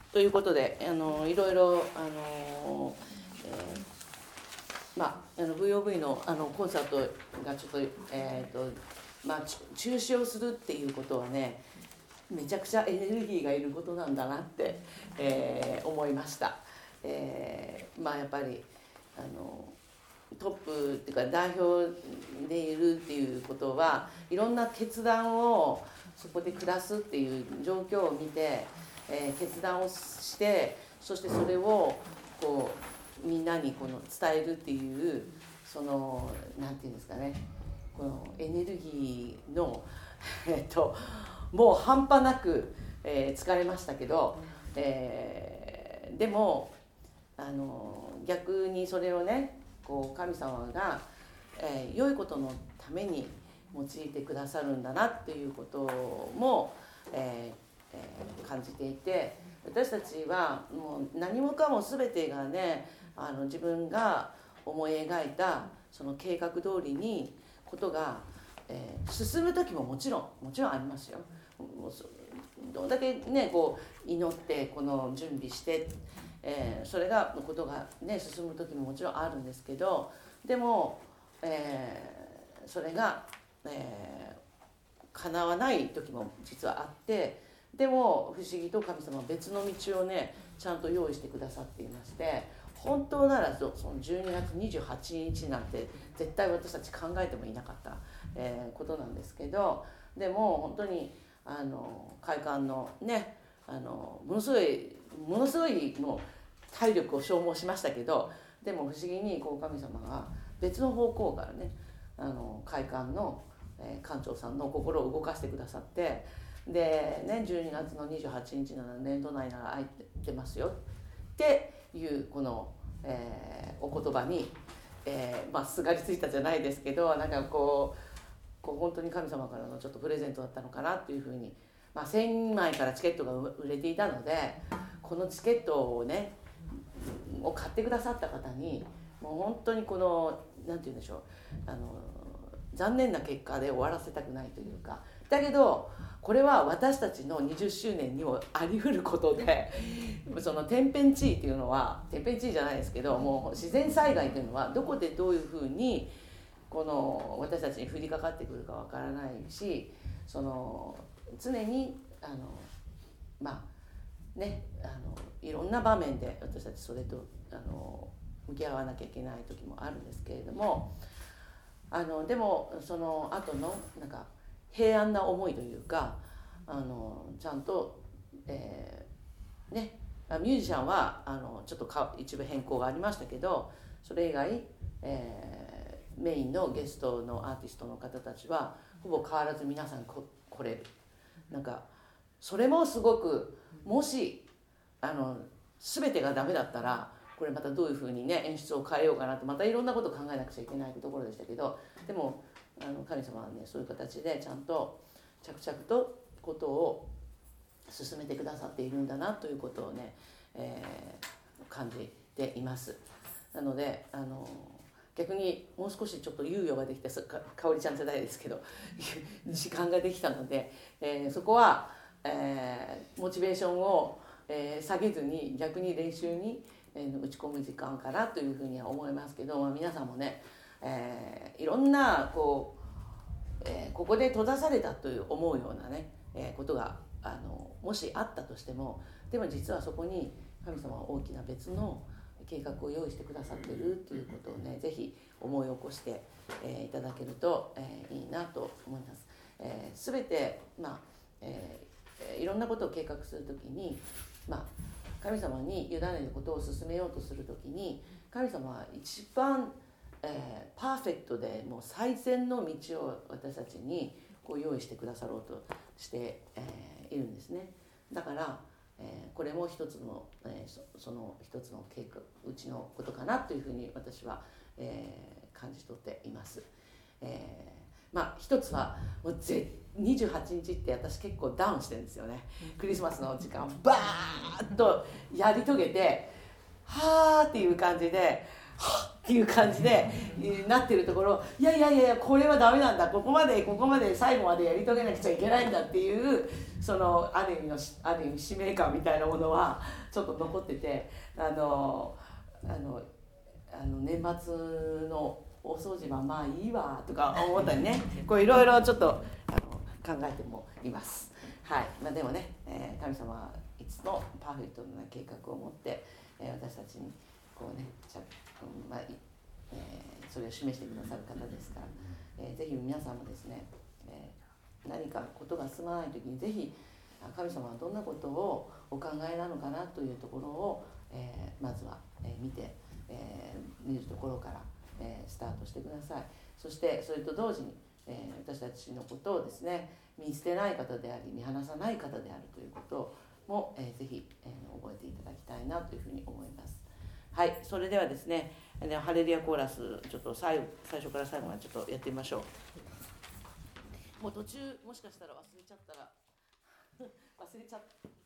ということでいろいろVOV のコンサートがちょっと中止をするっていうことはね、めちゃくちゃエネルギーがいることなんだなって、思いました。やっぱりトップっていうか代表でいるっていうことはいろんな決断をそこで下すっていう状況を見て、決断をして、そしてそれをこうみんなに伝えるっていうなんていうんですかね、このエネルギーのもう半端なく、疲れましたけど、でも逆にそれをね神様が、良いことのために用いてくださるんだなっていうことも、感じていて、私たちはもう何もかも全てがね自分が思い描いたその計画通りにことが、進む時ももちろんありますよ。どんだけね祈って準備して、それがことがね進む時ももちろんあるんですけど、でも、それが、叶わない時も実はあって、でも不思議と神様は別の道をねちゃんと用意してくださっていまして、本当ならその12月28日なんて絶対私たち考えてもいなかった、ことなんですけど、でも本当に会館のねものすごいもう体力を消耗しましたけど、でも不思議に神様が別の方向からね会館の館長さんの心を動かしてくださって、でね12月の28日なら年度内なら空いてますよっていうこの、お言葉に、すがりついたじゃないですけど、なんか本当に神様からのちょっとプレゼントだったのかなっていうふうに、1000枚からチケットが売れていたので、このチケットをね買ってくださった方にもう本当になんて言うんでしょう、残念な結果で終わらせたくないというか、だけどこれは私たちの20周年にもあり得ることで、その天変地異っていうのは天変地異じゃないですけど、もう自然災害っていうのはどこでどういうふうに私たちに降りかかってくるかわからないし、常にいろんな場面で私たちそれと向き合わなきゃいけない時もあるんですけれども、でもその後のなんか平安な思いというか、ちゃんと、ミュージシャンはちょっと一部変更がありましたけど、それ以外、メインのゲストのアーティストの方たちはほぼ変わらず皆さん来れる。なんかそれもすごく、もし全てがダメだったらこれまたどういうふうにね演出を変えようかなと、またいろんなことを考えなくちゃいけないところでしたけど、でも神様はねそういう形でちゃんと着々とことを進めてくださっているんだなということをね、感じています。なので逆にもう少しちょっと猶予ができて、かおりちゃん世代ですけど時間ができたので、そこは、モチベーションを、下げずに逆に練習に、打ち込む時間かなというふうには思いますけど、皆さんもね、いろんなここで閉ざされたという思うようなね、ことがもしあったとしても、でも実はそこに神様は大きな別の計画を用意してくださっているということをね、ぜひ思い起こして、いただけると、いいなと思います。全て、いろんなことを計画するときに、神様に委ねることを進めようとするときに、神様は一番、パーフェクトでもう最善の道を私たちに用意してくださろうとして、いるんですね。だから、これも一つの、その一つの計画うちのことかなというふうに私は、感じ取っています。一つはもう28日って私結構ダウンしてるんですよね。クリスマスの時間バーッとやり遂げて、はーっていう感じでっていう感じでなってるところ、いやこれはダメなんだ、ここまで最後までやり遂げなくちゃいけないんだっていう、そのある意味使命感みたいなものはちょっと残ってて、年末のお掃除はまあいいわとか思ったりね、こういろいろちょっと考えてもいます。はい、でもね、神様はいつもパーフェクトな計画を持って、私たちにこうね、それを示してくださる方ですから、ぜひ皆さんもですね、何かことが進まない時にぜひ神様はどんなことをお考えなのかなというところを、まずは、見るところから、スタートしてください。そしてそれと同時に、私たちのことをですね、見捨てない方であり見放さない方であるということも、ぜひ、覚えていただきたいなというふうに思います。はい、それではですね、ハレルヤコーラスちょっと最初から最後までちょっとやってみましょう。もう途中もしかしたら忘れちゃったら忘れちゃった